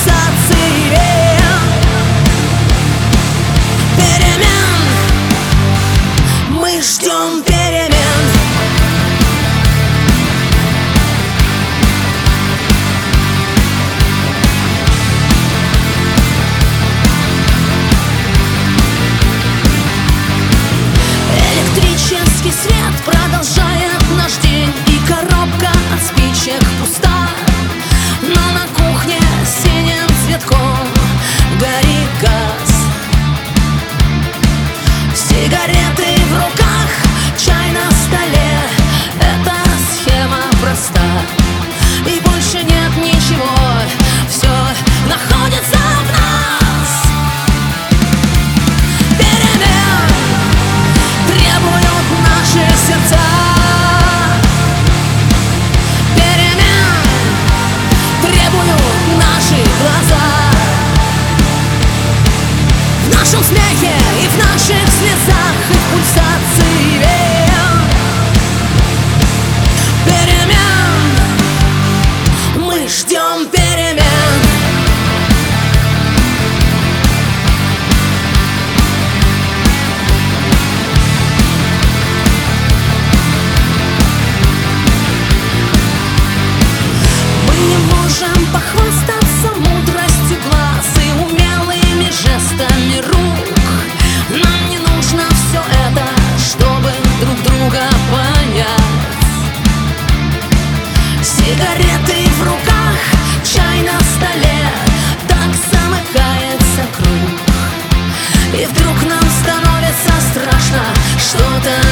пульсации перемен. Мы ждем перемен. Электрический свет продолжает наш день, и коробка от спичек пуста, но на кухне синим цветком горит газ. Сигареты в руках, чай на столе, эта схема проста, и больше нет ничего, все находится в нас. Перемен требуют наши сердца. Перемен требуют наши глаза. В нашем смехе и в наших слезах, и в пульсации перемен. Мы ждем перемен. Мы не можем похвастаться мудростью глаз и умелыми жестами рук. Нам не нужно все это, чтобы друг друга понять. Сигареты в руках, чай на столе, так замыкается круг. И вдруг нам становится страшно что-то